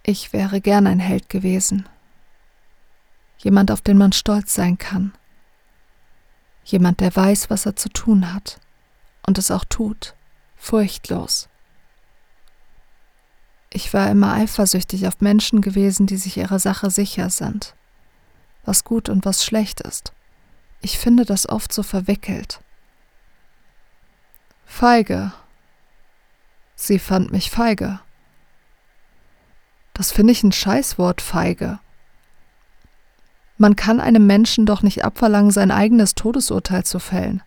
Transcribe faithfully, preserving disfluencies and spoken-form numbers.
Ich wäre gern ein Held gewesen. Jemand, auf den man stolz sein kann. Jemand, der weiß, was er zu tun hat und es auch tut, furchtlos. Ich war immer eifersüchtig auf Menschen gewesen, die sich ihrer Sache sicher sind, was gut und was schlecht ist. Ich finde das oft so verwickelt. Feige. Sie fand mich feige. Das finde ich ein Scheißwort, feige. Man kann einem Menschen doch nicht abverlangen, sein eigenes Todesurteil zu fällen.